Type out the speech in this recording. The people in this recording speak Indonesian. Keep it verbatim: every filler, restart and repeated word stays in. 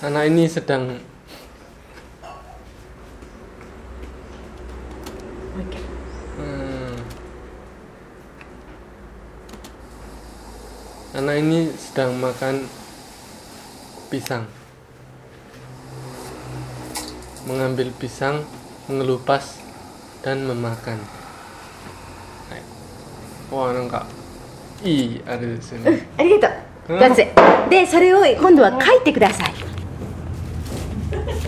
Anak ini sedang Oke. hmm, anak ini sedang makan pisang. Mengambil pisang, mengelupas dan memakan. Wah, nangka. I, ada di sini. ありがとう。だってでそれを今度は書いてください。